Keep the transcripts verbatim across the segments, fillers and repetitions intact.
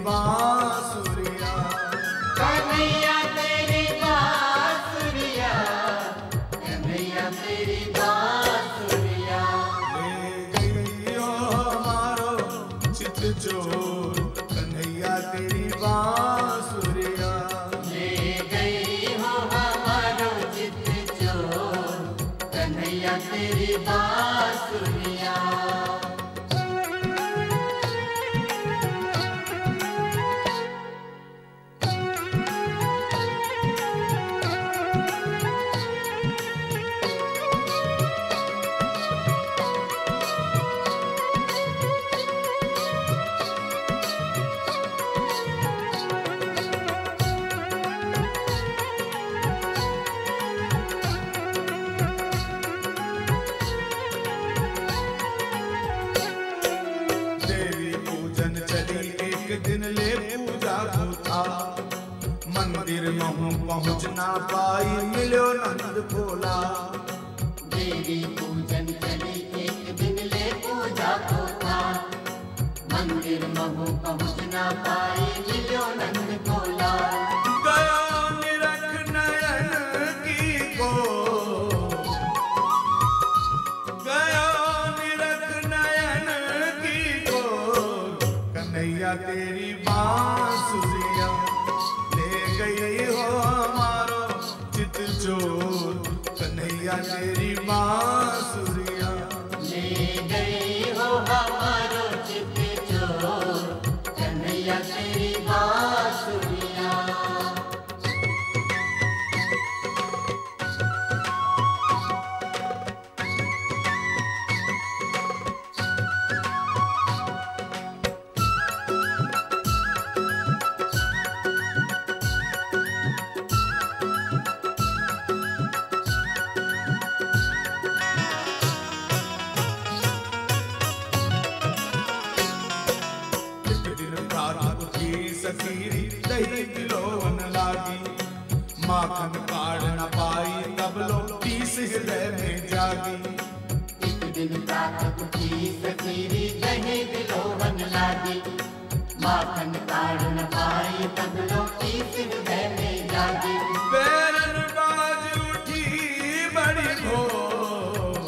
बांसुरिया, कन्हैया तेरी बांसुरिया, कन्हैया तेरी बांसुरिया। ले गई हो हमारो चित चोर, कन्हैया तेरी बांसुरिया, ले गई हो हमारो चित चोर, कन्हैया तेरी बांसुरिया। दिन ले पूजा भूता, मंदिर महू पहुँच ना पाई, मिलो नंद भोला। देवी पूजन चली एक दिन ले पूजा को था, मंदिर महू पहुँच ना पाई, मिलो नंद भोला। गया निरख नयन की को, गया निरख नयन की को, कन्हैया तेरी बांसुरिया, ले गई हो हमारो चित चोर, कन्हैया तेरी बांसुरिया, ले गई हो हमारो चित चोर, कन्हैया तेरी बांसुरिया। सखीरी दही दिलोवन लागी, माखन काढ़ न पाई, तब लो पीस हृदय में जागी। एक दिन प्रातः की सखीरी दही दिलोवन लागी, माखन काढ़ न पाई, तब लो पीस हृदय में जागी। बैरन बाज उठी बड़ी भोर,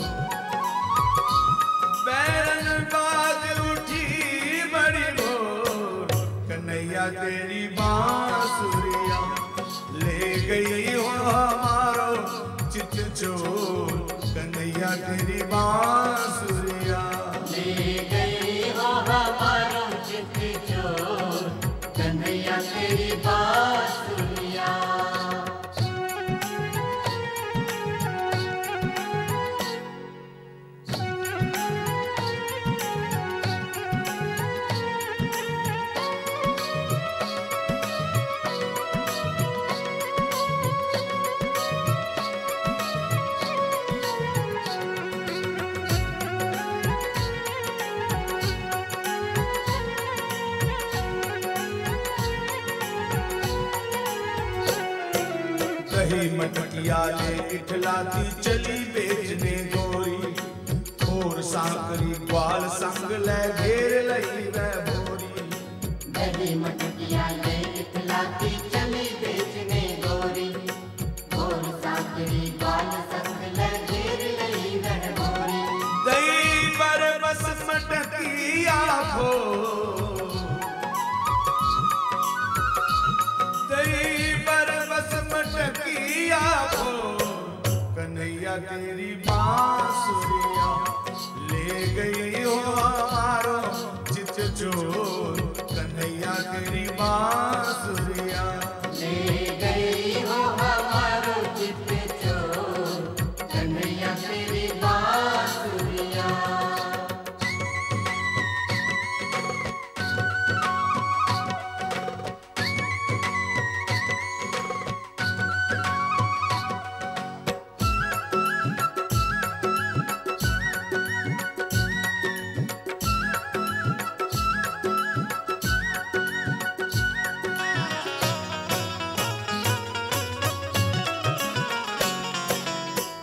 बैरन बाज उठी बड़ी भोर, कन्हैया तेरी बांसुरिया, ले गई हो हमारो चित चोर, कन्हैया तेरी बांसुरिया, ले गई हो हमारो चित चोर, कन्हैया तेरी बांसुरिया। दही मटकिया ले इठलाती चली बेचने गोरी, और सांकरी ग्वाल संग ले घेर लई वह भोरी। दही मटकिया ले इठलाती चली बेचने गोरी, और सांकरी ग्वाल संग ले घेर लई वह भोरी। दही पर बस मटकिया भो, दही पर बस मटकिया भो, कन्हैया तेरी बांसुरिया, ले गई हो हमारो चित चोर, कन्हैया तेरी बांसुरिया, ले गई हो हमारो चित चोर, कन्हैया तेरी बांसुरिया।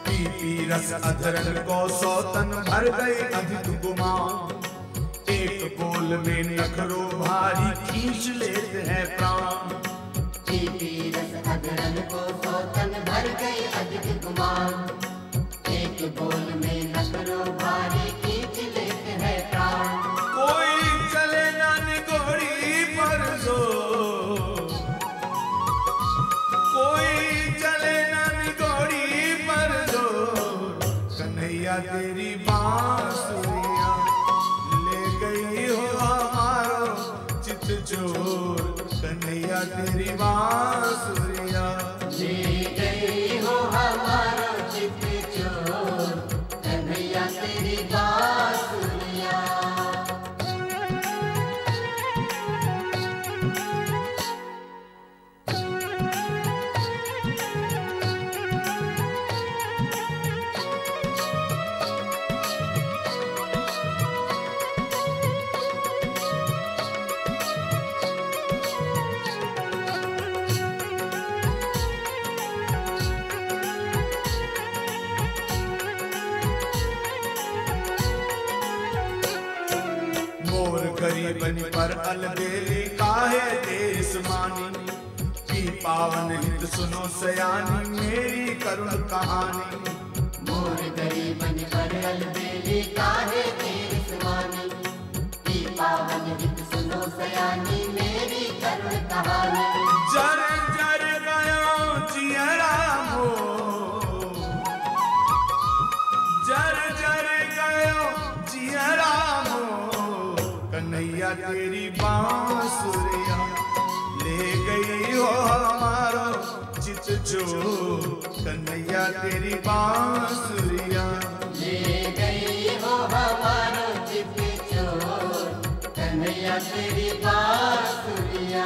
रस अधरन को सौतन भर गए अधिक गुमान, एक बोल में नखरो भारी खींच लेते हैं प्राण। पीपी रस अगरन को सोतन भर गई अधिक गुमान। एक बोल में नखरो भारी खींच लेते हैं प्राण। कोई चले ना निगोड़ी पर जोर, कोई चले ना निगोड़ी पर जोर। कन्हैया तेरी बांसुरियां ले गई हो हमारो चित चोर। कन्हैया तेरी बांसुरियां ले गई हो हमारा चित चोर। कन्हैया तेरी बांसुरियां। मोर गरीबन पर अलबेली काहे देश मानी। की पावन हित सुनो सयानी मेरी करुण कहानी। मोर गरीबन पर अलबेली काहे तेरी सुमानी। की पावन हित सुनो सयानी मेरी करुण कहानी। जर जर गयो जियरा मो, जर जर गयो जियरा मो। कन्हैया तेरी बांसुरियां ले गई हो हमारो चित चोर। कन्हैया तेरी बांसुरियां ले गई हो हमारो चित चोर। कन्हैया तेरी बांसुरियां।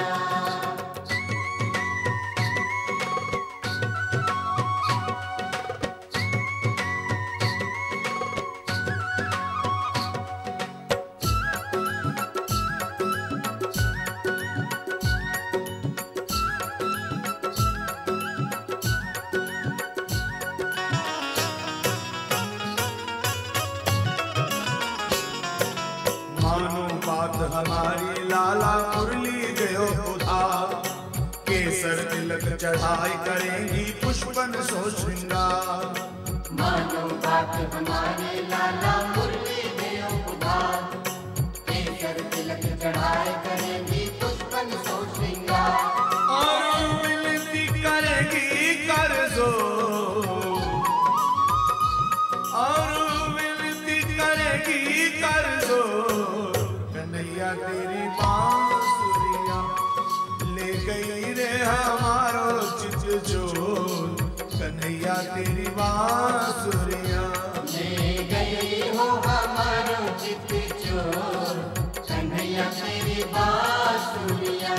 मानो बात हमारी लाला मुरली गयो उधार। केसर तिलक चढ़ाई करेंगी पुष्पन सो श्रृंगार। मानो बात हमारे लाला मुरली गयो उधार। केसर तिलक चढ़ाए करेंगी पुष्पन सो श्रृंगार। और विनती करेगी कर जोर, और विनती करेगी कर जोर। कन्हैया तेरी बांसुरियां ले गई रे हमारो चित चोर। कन्हैया तेरी बांसुरियां ले गई हो हमारो चित चोर। कन्हैया तेरी बांसुरियां।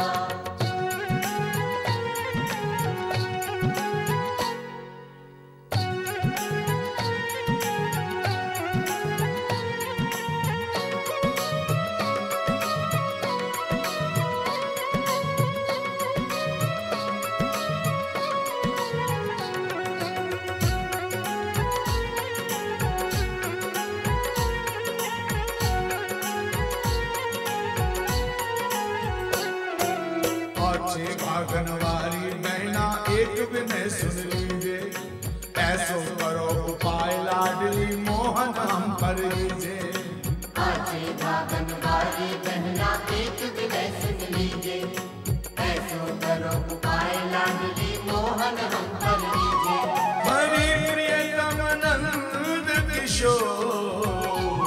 अच्छे भागन वाली बहना एक विनय सुन लीजिए। ऐसो करो उपाय लाडली मोहन हम पर लीजिए। आजे भागन वाली बहना एक विनय सुन लीजिए। ऐसो करो उपाय लाडली मोहन हम पर लीजिए। हरि प्रियतम नंद किशोर,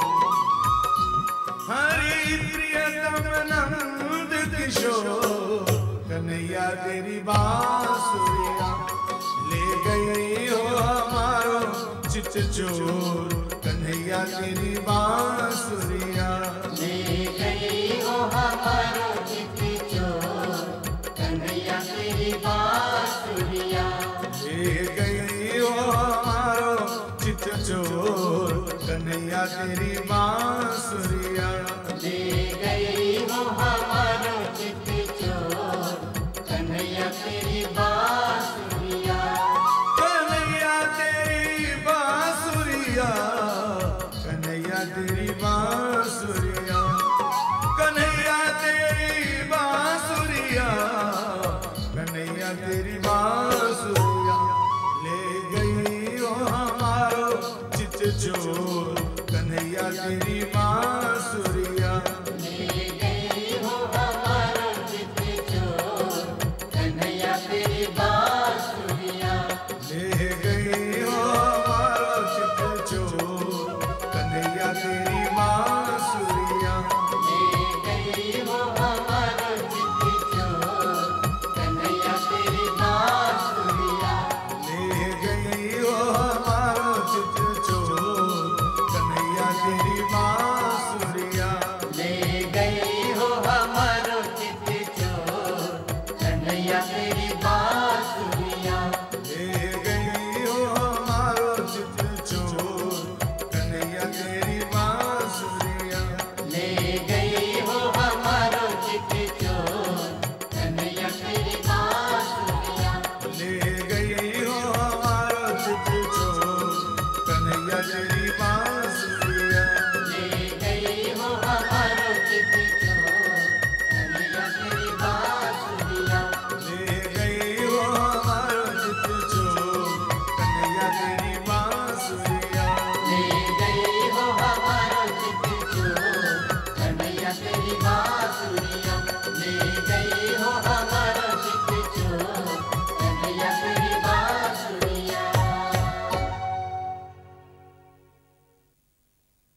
हरि प्रियतम नंद किशोर। कन्हैया तेरी बांसुरियां ले गई हो हमारो चित चोर। कन्हैया तेरी बांसुरियां ले गई हो हमारो चित चोर। कन्हैया तेरी बांसुरियां। ले गई हो हमारो चित चोर। कन्हैया तेरी बांसुरियां ले गई हो हमारो चित चोर। कन्हैया तेरी बांसुरियां। कन्हैया तेरी बांसुरियां, कन्हैया तेरी बांसुरियां। मैया तेरी